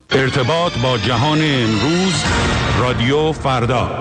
ارتباط با جهان امروز، رادیو فردا.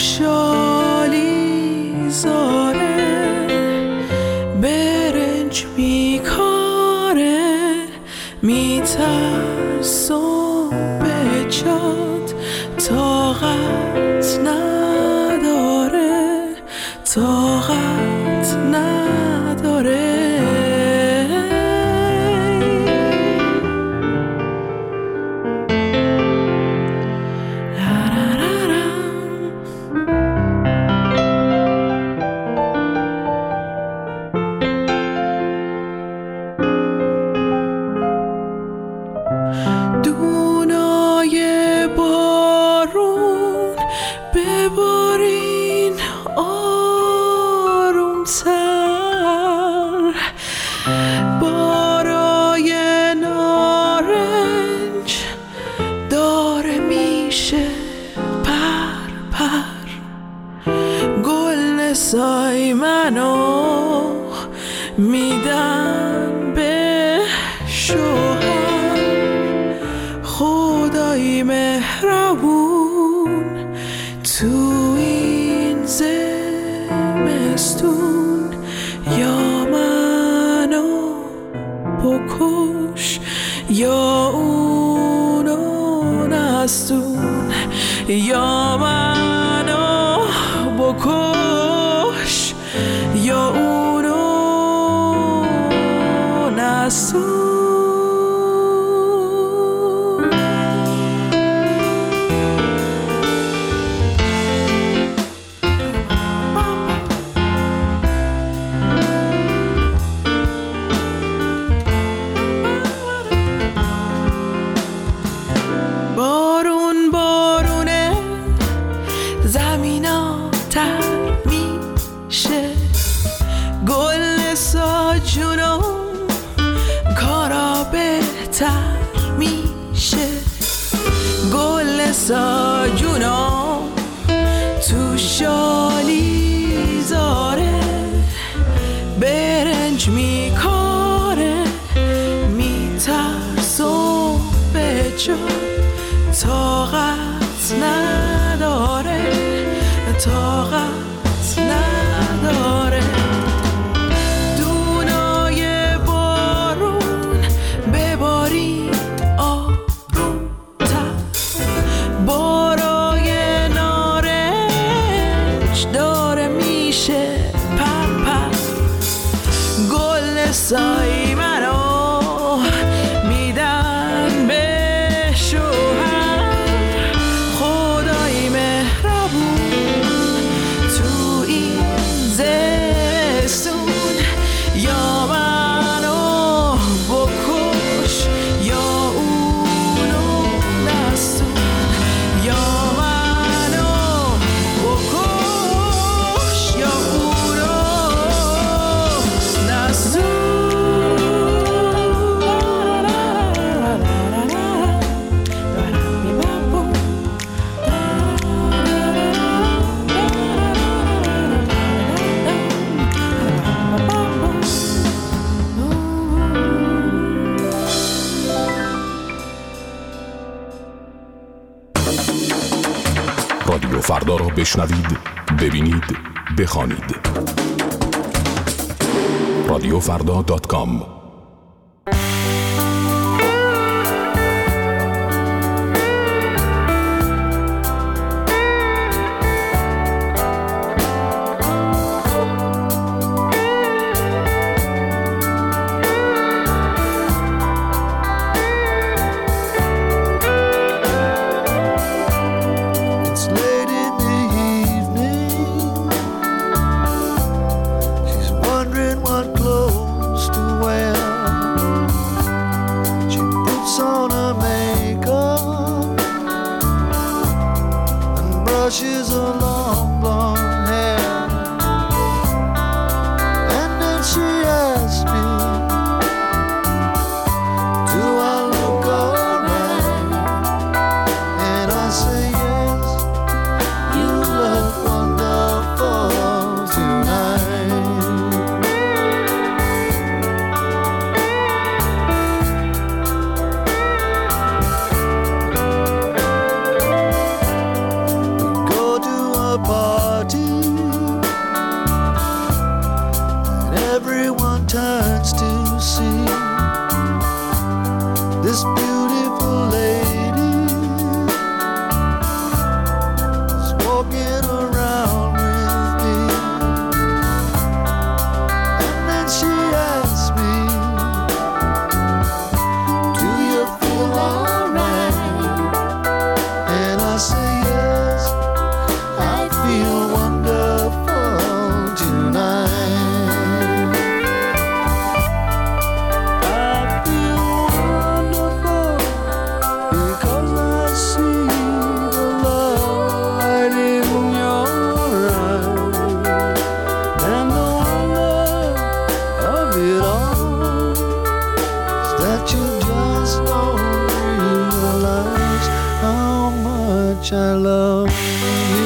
شالی زاره برنج میکاره میترسم به جات طاقت نداره طاقت نداره دونای بارون ببارین آرومتر بارای نارنج داره میشه پر پر گل نسای منو میدن به شوهر خدای مهربون تو این زمستون یا منو بکش یا اونو نستون یا منو بکش یا اونو نستون بارون بارونه زمینا تر میشه گل ساجونو کارا بهتر میشه گل ساجونو تو شالی زاره برنج میکاره میترسم به جا طاقت نداره طاقت نداره دونای بارون بباری آرومتر بارای نارنج داره میشه پر پر گل سای منو میدن به خدای مهربون تو این زمستون یا منو بکش یا اونو نستون یا منو بکش یا اونو نستون رادیو فردا را بشنوید، ببینید، بخوانید. radiofrda.com What clothes to wear? I love you.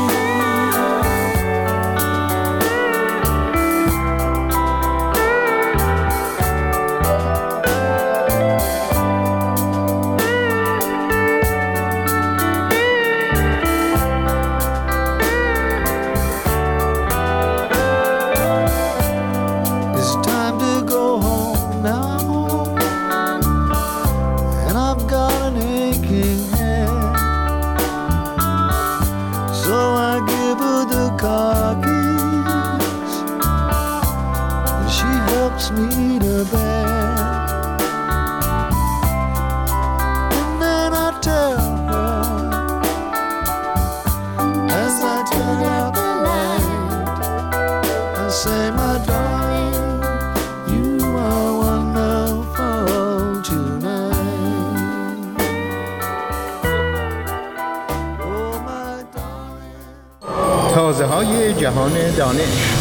It's time to go home now, and I've got an aching head, so I give her the car keys, and she helps me to bed, and then I tell her, as I turn out the light, I say, my darling, you are wonderful tonight. Oh my darling. تازه‌های جهان دانش.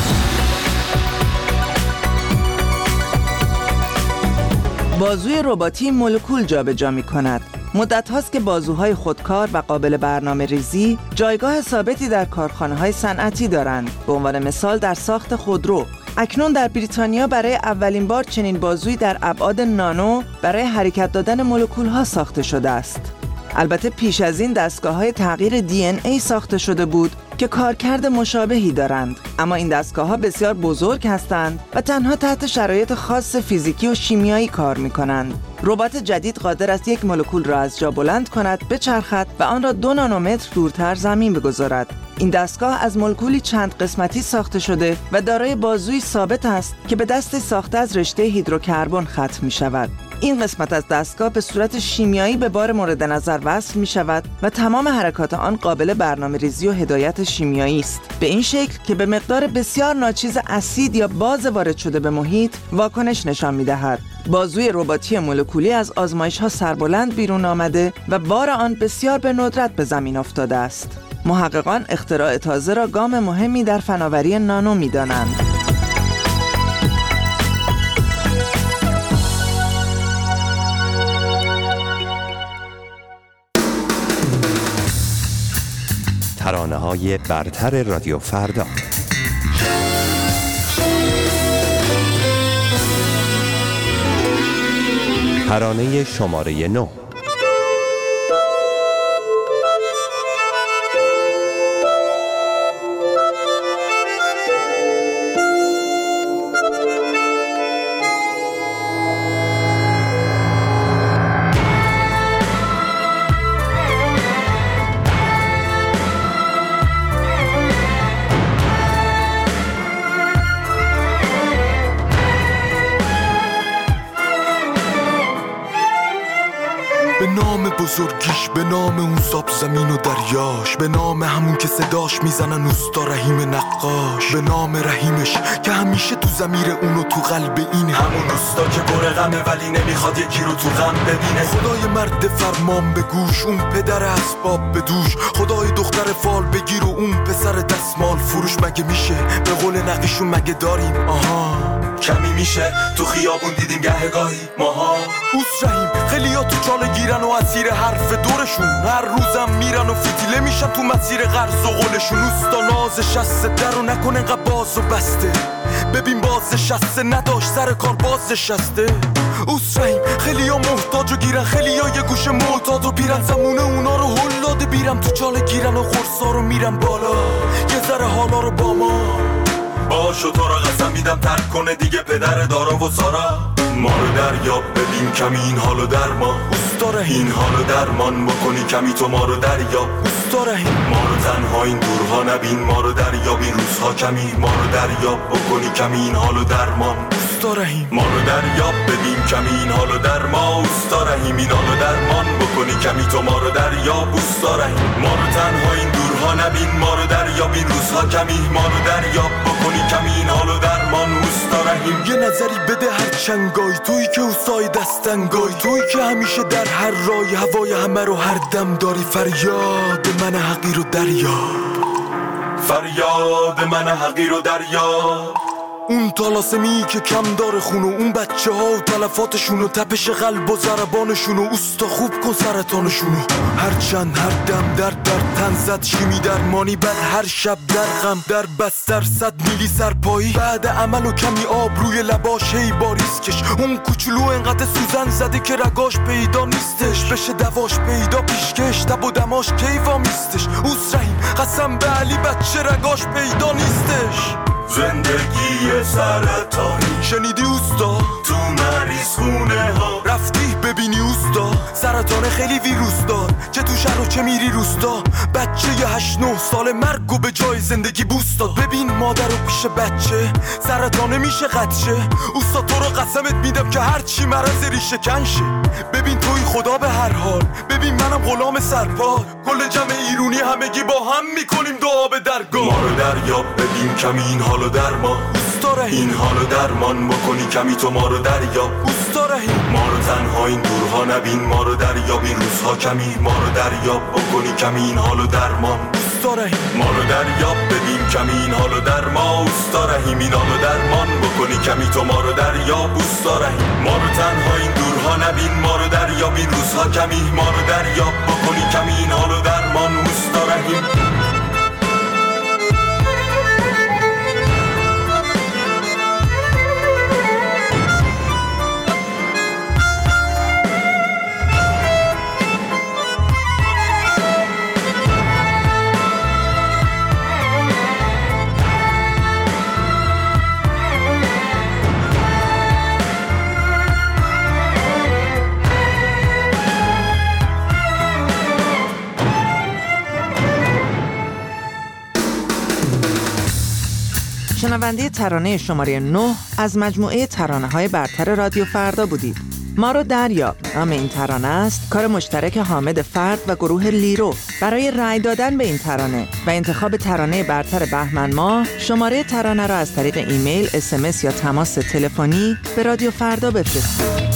بازوی رباتی مولکول جابجا می‌کند. مدت هاست که بازوهای خودکار و قابل برنامه ریزی جایگاه ثابتی در کارخانه‌های صنعتی دارند. به عنوان مثال در ساخت خودرو. اکنون در بریتانیا برای اولین بار چنین بازویی در ابعاد نانو برای حرکت دادن مولکول‌ها ساخته شده است. البته پیش از این دستگاه‌های تغییر DNA ساخته شده بود که کارکرد مشابهی دارند، اما این دستگاه‌ها بسیار بزرگ هستند و تنها تحت شرایط خاص فیزیکی و شیمیایی کار می‌کنند. ربات جدید قادر است یک مولکول را از جا بلند کند، بچرخد و آن را 2 نانومتر دورتر زمین بگذارد. این دستگاه از مولکولی چند قسمتی ساخته شده و دارای بازوی ثابت است که به دست ساخته از رشته هیدروکربن ختم می‌شود. این قسمت از دستگاه به صورت شیمیایی به بار مورد نظر وصل می شود و تمام حرکات آن قابل برنامه‌ریزی و هدایت شیمیایی است، به این شکل که به مقدار بسیار ناچیز اسید یا باز وارد شده به محیط واکنش نشان می دهد. بازوی رباتی مولکولی از آزمایش‌ها سربلند بیرون آمده و بار آن بسیار به ندرت به زمین افتاده است. محققان اختراع تازه را گام مهمی در فناوری نانو می دانند. ترانه‌های برتر رادیو فردا. ترانه شماره 9. به نام بزرگیش، به نام اون زاب زمین و دریاش، به نام همون که صداش میزنن اوستا رحیم نقاش، به نام رحیمش که همیشه تو ضمیر اونو تو قلب این همون اوستا که پر غمه ولی نمیخواد یکی رو تو غم ببینه. خدای مرد فرمان به گوش، اون پدر اسباب به دوش، خدای دختر فال بگیر و اون پسر دستمال فروش. مگه میشه به قول نقیشون مگه داریم آها کمی میشه تو خیابون دیدیم گهگاهی ماها. اوس رحیم خیلیا تو چاله گیرن و اسیر حرف دورشون، هر روزم میرن و فتیله میشن تو مسیر قرض و قولشون. اوستا نازش شسته در و نکن انقدر باز و بسته، ببین باز شسته نداشت سر کار باز شسته. اوس رحیم خیلیا محتاج و گیرن، خیلیا یه گوشه معتاد و پیرن، زمونه اونا رو هل داده بیرم تو چاله گیرن و خورسا رو میرن بالا یه ذره حالا رو با ما باشو. تو را قسم میدم ترک کنه دیگه پدر دارا و سارا. ما رو دریاب ببین کمی این حالو در ما اوستا رحیم، این حالو درمان بکنی کمی تو ما رو دریاب اوستا رحیم. ما رو تنها این دورها نبین، ما رو دریاب این روزها کمی، ما رو دریاب بکنی کمی این حالو درمان اوستا رحیم. ما رو دریاب ببین کمی این حالو در ما اوستا رحیم، این حالو درمان بکنی کمی تو ما رو دریاب اوستا رحیم. ما رو تنها این دورها نبین، ما رو دریاب این روزها کمی، ما رو دریاب بکنی کمی این حالو درمان اوستا رحیم. یه نظری بده هر چنگای تویی که اوستای دستنگای، تویی که همیشه در هر رای هوای همه رو هر دم داری. فریاد من حقیر و دریاب، فریاد من حقیر و دریاب. اون تالاسمی که کم داره خونو، اون بچه ها و تلفاتشونو، تپش قلب و ضربانشونو، اوستا خوب کن سرطانشونو. هرچند هر دم در تن زد، شیمی درمانی بد هر شب در غم، در بستر 100 میلی سرپایی، بعد عمل و کمی آب روی لباش هی باریز کش. اون کوچولو انقدر سوزن زده که رگاش پیدا نیستش، بشه دواش پیدا پیشکش، تب و دماش کیوا میستش. اوس رحیم قسم به علی بچه رگاش پیدا نیستش. زندگی سرطانی شنیدی اوستا؟ تو مریض خونه ها رفتی ببینی اوستا؟ سرطان خیلی ویروس دار، چه تو شهر و چه میری روستا. بچه 8-9 سال مرگو به جای زندگی بوست داد. ببین مادر رو پیش بچه سرطانه میشه قدشه. اوستا تو رو قسمت میدم که هرچی مرض ریشه کنشه. ببین توی خدا به هر حال، ببین منم غلام سرپاد. کل جمع ایرونی همگی با هم میکنیم دعا به درگاه. ما رو دریاب ببین کمی این حالو درمان، این حالو درمان بکنی کمی تو ما رو دریاب. ما رو تنها این دورها نبین، ما رو دریاب این روزها کمی، ما رو دریاب بکنی کمی این حالو درمان. ما رو دریاب ببین کمی این حالو درمان. اوستا رحیم این حالو درمان بکنی کمی تو ما رو دریاب. اوستا رحیم ما رو تنها این دورها نبین، ما رو دریاب این روزها کمی، ما رو دریاب بکنی کمی این حالو درمان. اوستا رحیم شنونده ترانه شماره 9 از مجموعه ترانه‌های برتر رادیو فردا بودید. ما رو دریاب نام این ترانه است، کار مشترک حامد فرد و گروه لیرو. برای رأی دادن به این ترانه و انتخاب ترانه برتر بهمن ماه، شماره ترانه را از طریق ایمیل، SMS یا تماس تلفنی به رادیو فردا بفرستید.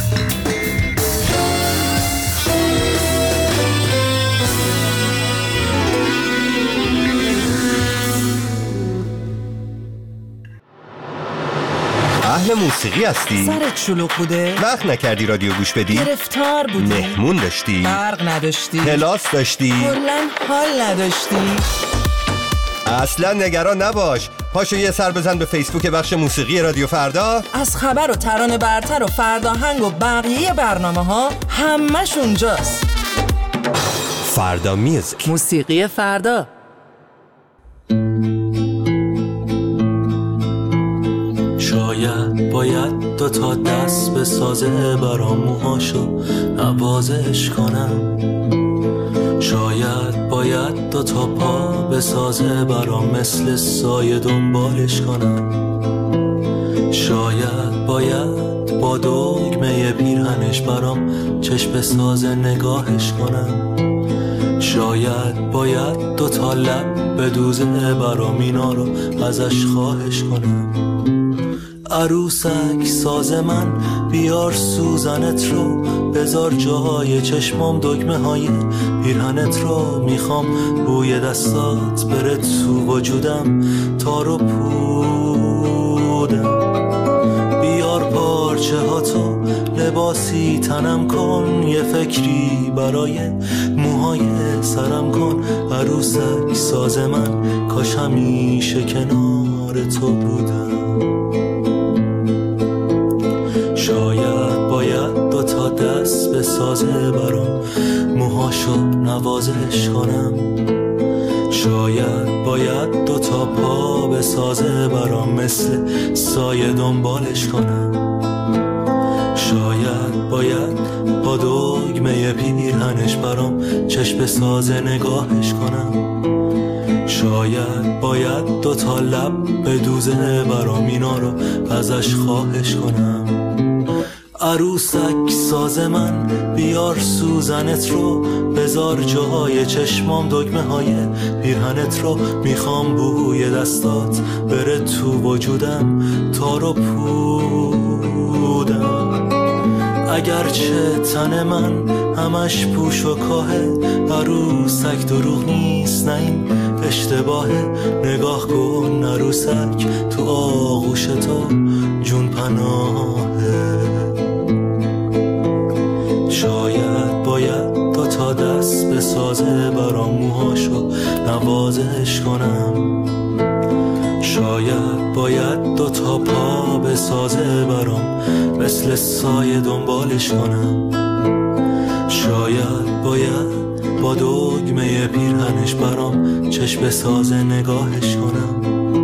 اهل موسیقی هستی؟ سرت شلوغ بوده؟ وقت نکردی رادیو گوش بدی؟ گرفتار بودی؟ مهمون داشتی؟ برق نداشتی؟ کلاس داشتی؟ کلاً حال نداشتی؟ اصلا نگران نباش، پاشو یه سر بزن به فیسبوک بخش موسیقی رادیو فردا. از خبر و ترانه برتر و فرداهنگ و بقیه برنامه ها همش اونجاست. فردا میوزیک، موسیقی فردا. شاید باید 2 تا دست به سازه برام موهاشو نوازش کنم. شاید باید 2 تا پا به سازه برام مثل سایه دنبالش کنم. شاید باید با دگمه پیرهنش برام چشم به سازه نگاهش کنم. شاید باید 2 تا لب به دوزه برام اینا رو ازش خواهش کنم. عروسک ساز من بیار سوزنت رو، بذار جای چشمام دگمه های پیرهنت رو. میخوام بوی دستات بره تو وجودم، تارو پودم. بیار پارچه هاتو لباسی تنم کن، یه فکری برای موهای سرم کن. عروسک ساز من کاش همیشه کنار تو بودم. شاید باید 2 تا دست به سازه برام موهاشو نوازش کنم. شاید باید 2 تا پا به سازه برام مثل سایه دنبالش کنم. شاید باید با دگمه پیرهنش برام چشم به سازه نگاهش کنم. شاید باید 2 تا لب به دوزه برام اینا رو ازش خواهش کنم. عروسک ساز من بیار سوزنت رو، بذار جای چشمام دگمه های پیرهنت رو. میخوام بوی دستات بره تو وجودم، تارو پودم. اگرچه تن من همش پوش و کاهه، عروسک دروغ نیست، نه این اشتباهه. نگاه کن عروسک تو آغوش تو جون پناهه. شاید باید دو تا دست بسازه برام موهاشو نوازش کنم. شاید باید دو تا پا بسازه برام مثل سایه دنبالش کنم. شاید باید با دگمه پیرهنش برام چشم بسازه نگاهش کنم.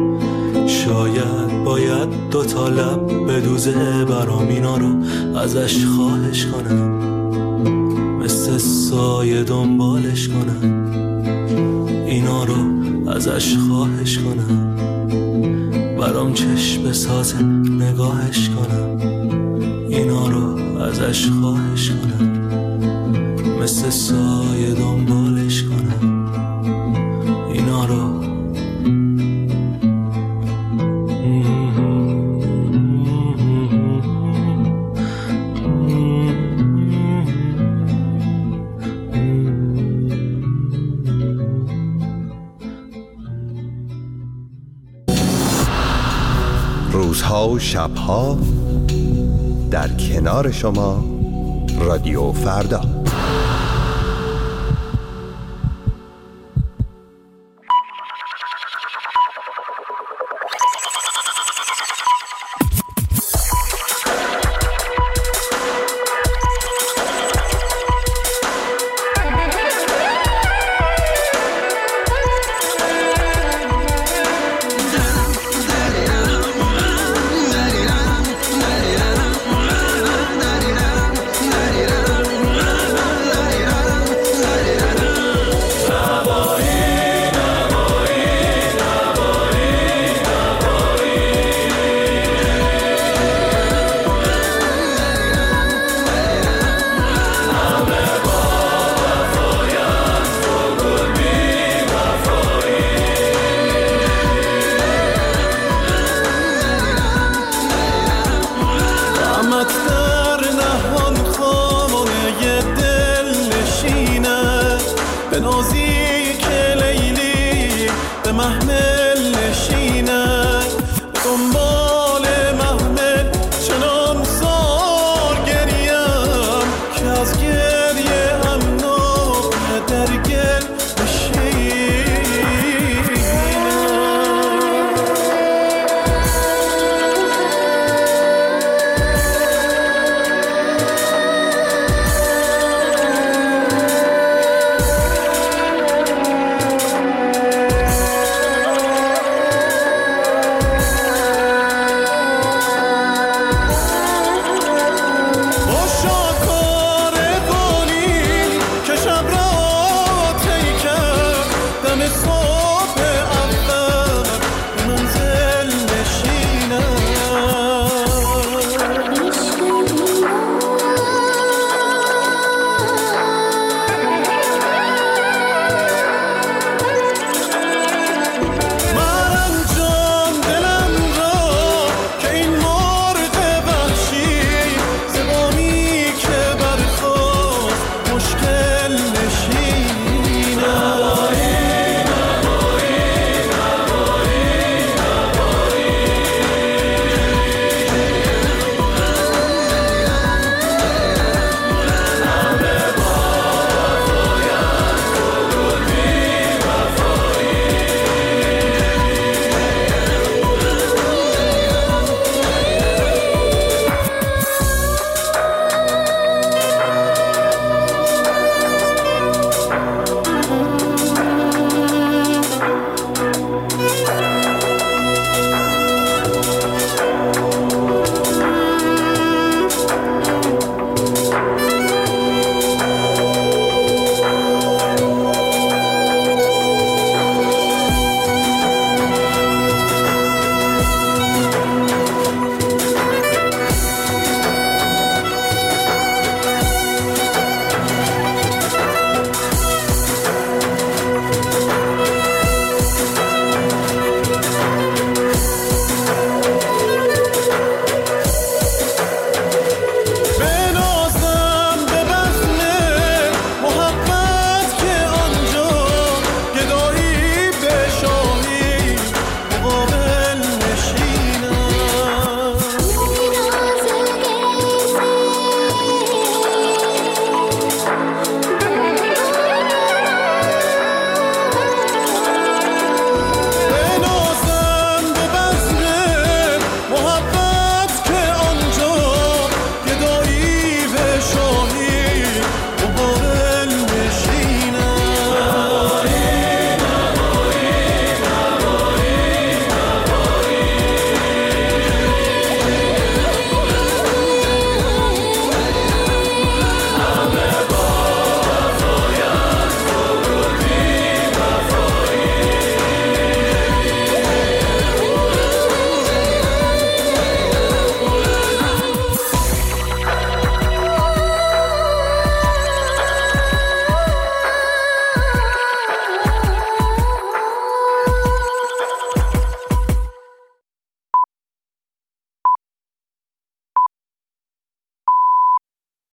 شاید باید دو تا لب بدوزه برام اینا رو ازش خواهش کنم. مثل سایه دنبالش کنم. اینا رو ازش خواهش کنم. برام چشم بسازه نگاهش کنم. اینا رو ازش خواهش کنم. مثل سایه دنبالش کنم. اینا رو روزها و شبها در کنار شما رادیو فردا.